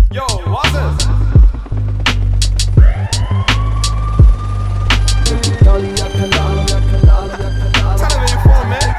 Yo, what's this? Tell me where you from, man.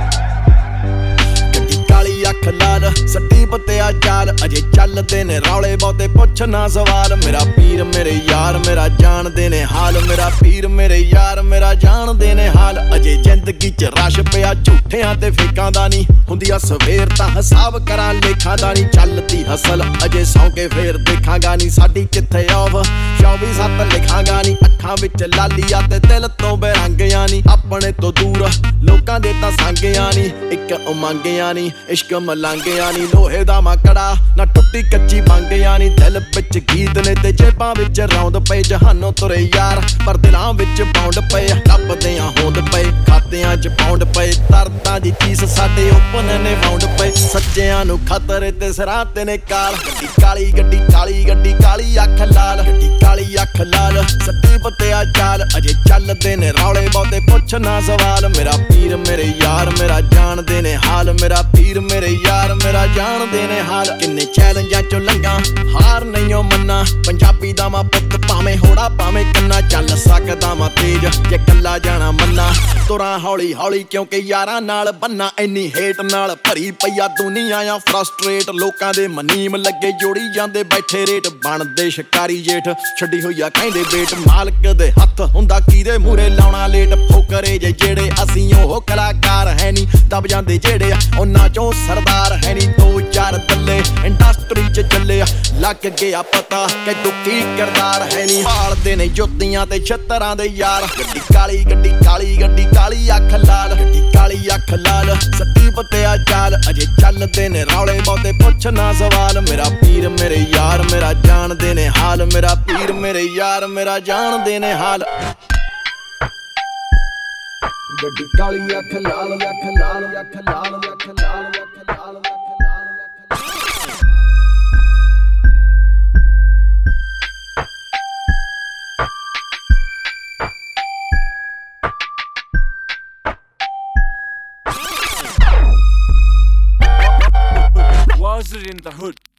ਕਾਲੀ ਅੱਖ ਲਾਲ ਸੱਟੀ ਪੱਤਿਆ ਚਾਲ ਅਜੇ ਚੱਲਦੇ ਨੇ ਰੌਲੇ ਬਹੁਤੇ ਪੁੱਛ ਨਾ ਸਵਾਲ ਮੇਰਾ ਪੀਰ ਮੇਰੇ ਯਾਰ ਮੇਰਾ ਜਾਣਦੇ ਨੇ ਹਾਲ ਮੇਰਾ ਪੀਰ ਮੇਰੇ ਯਾਰ ਮੇਰਾ ਜਾਣਦੇ ਨੇ ਹਾਲ ਅਜੇ ਜ਼ਿੰਦਗੀ 'ਚ ਰਸ਼ ਪਿਆ ਝੂਠਿਆਂ ਤੇ ਫੇਕਾਂ ਦਾ ਨਹੀਂ ਹੁੰਦੀ ਆ ਸਵੇਰ ਤਾਂ ਹਿਸਾਬ ਕਰਾਂ ਲੇਖਾਂ ਦਾ ਨਹੀਂ ਚੱਲਦੀ ਹਸਲ ਅਜੇ ਸੌਂ ਕੇ ਫੇਰ ਦੇਖਾਂਗਾ ਨਹੀਂ ਸਾਡੀ ਕਿੱਥੇ ਆਫ 24/7 ਲਿਖਾਂਗਾ ਨਹੀਂ ਅੱਖਾਂ ਵਿੱਚ ਲਾਲੀਆਂ ਤੇ ਦਿਲ ਤੋਂ ਬੇਰੰਗਿਆਂ ਨਹੀਂ ਆਪਣੇ ਤੋਂ ਦੂਰ ਲੋਕਾਂ ਦੇ ਤਾਂ ਸੰਗਿਆਂ ਨਹੀਂ ਇੱਕ ਉਮੰਗਿਆਂ ਨਹੀਂ ਇਸ਼ਕ ਮਲਾਂਗਿਆਂ ਨਹੀਂ ਲੋਹੇ ਦਾ ਮਕੜਾ ਨਾ ਟੁੱਟੀ ਕੱਚੀ ਮੰਗਿਆਂ ਨਹੀਂ ਦਿਲ ਵਿੱਚ ਗੀਤ ਨੇ ਤੇ ਜੇਬਾਂ ਵਿੱਚ ਰੌਂਦ ਪਏ ਜਹਾਨੋਂ ਤੁਰੇ ਯਾਰ ਪਰ ਦਿਲਾਂ ਵਿੱਚ ਬੌਂਡ ਪਏ ਲੱਭਦਿਆਂ ਹੋਂਦ ਪਏ ਖਾਤਿਆਂ 'ਚ ਪੌਂਡ ਪਏ ਦਰਦਾਂ ਦੀ ਚੀਜ਼ ਸਾਡੇ ਓਪਨ ਨੇ ਵਾਉਂਡ ਪਏ ਸੱਚਿਆਂ ਨੂੰ ਖਤਰੇ ਤੇ ਸਿਰਾਂ ਤੇ ਨੇ ਕਾਲ ਗੱਡੀ ਕਾਲੀ ਕਾਲੀ ਅੱਖ ਲਾਲ ਗੱਡੀ ਕਾਲੀ ਅੱਖ ਲਾਲ ਸੱਟੀ ਪੱਤਿਆ ਚਾਲ ਅਜੇ ਚੱਲਦੇ ਨੇ ਰੌਲੇ ਬਹੁਤੇ ਪੁੱਛ ਨਾ ਸਵਾਲ ਮੇਰਾ ਪੀਰ ਮੇਰੇ ਯਾਰ ਮੇਰਾ ਜਾਣਦੇ ਨੇ ਹਾਲ ਮੇਰਾ ਪੀਰ ਮੇਰੇ ਯਾਰ ਮੇਰਾ ਜਾਣਦੇ ਨੇ ਹਾਲ ਕਿੰਨੇ ਚੈਲੰਜਾਂ ਚੋਂ ਲੰਘਾਂ ਹਾਰ ਨਹੀਂ ਓ ਮੰਨਾ ਪੰਜਾਬੀ ਦਾ ਮੈਂ ਪੁੱਤ ਭਾਵੇਂ ਹੋੜਾ ਭਾਵੇਂ ਕੰਨਾ ਚੱਲ ਸਕਦਾ ਮੈਂ ਤੇਜ ਜੇ ਕੱਲਾ ਜਾਣਾ ਮੰਨਾ ਤੁਰਾਂ ਹੌਲੀ ਹੌਲੀ ਕਿਉਂਕਿ ਯਾਰਾਂ ਨਾਲ ਬੰਨਾ ਇੰਨੀ ਹੇਟ ਨਾਲ ਭਰੀ ਪਈਆ ਦੁਨੀਆ ਆ ਫਰਸਟ੍ਰੇਟ ਲੋਕਾਂ ਦੇ ਮਨੀਮ ਲੱਗੇ ਜੋੜੀ ਜਾਂਦੇ ਬੈਠੇ ਰੇਟ ਬਣਦੇ ਸ਼ਿਕਾਰੀ ਜੇਠ ਛੱਡੀ ਹੋਈ ਆ ਕਹਿੰਦੇ ਬੇਟ ਮਾਲਕ ਦੇ ਹੱਥ ਹੁੰਦਾ ਕਿਹਦੇ ਮੂਰੇ ਲਾਉਣਾ ਲੇਟ ਫੋਕਰੇ ਜੇ ਜਿਹੜੇ ਅਸੀਂ ਉਹ ਕਲਾਕਾਰ ਹੈ ਨਹੀਂ ਦਬ ਜਾਂਦੇ ਜਿਹੜੇ ਉਹਨਾਂ ਚੋਂ ਸਰਦਾਰ ਹੈ ਨਹੀਂ ਦੋ ਚਾਰ ਦੱਲੇ ਇੰਡਸਟਰੀ 'ਚ ਚੱਲੇ ਲੱਗ ਗਿਆ ਪਤਾ ਕਿ ਦੁੱਖੀ ਕਿਰਦਾਰ ਹੈ ਨਹੀਂ ਭਾਲਦੇ ਨੇ ਜੁੱਤੀਆਂ ਤੇ ਛੱਤਰਾਂ ਦੇ ਯਾਰ ਗੱਡੀ ਕਾਲੀ ਅੱਖ ਲਾਲ ਗੱਡੀ ਕਾਲੀ ਅੱਖ ਲਾਲ ਸੱਟੀ ਪੱਤਿਆ ਚਾਲ ਅਜੇ ਚੱਲਦੇ ਨੇ ਰੌਲੇ ਬਹੁਤੇ ਪੁੱਛ ਨਾ ਸਵਾਲ ਮੇਰਾ ਪੀਰ ਮੇਰੇ ਯਾਰ ਮੇਰਾ ਜਾਣਦੇ ਨੇ ਹਾਲ ਮੇਰਾ ਪੀਰ ਮੇਰੇ ਯਾਰ ਮੇਰਾ ਜਾਣਦੇ ਨੇ ਹਾਲ ਗੱਡੀ ਕਾਲੀ ਅੱਖ ਲਾਲ ਅੱਖ ਲਾਲ ਅੱਖ ਲਾਲ ਅੱਖ ਲਾਲ ਅੱਖ ਲਾਲ Was it in the hood?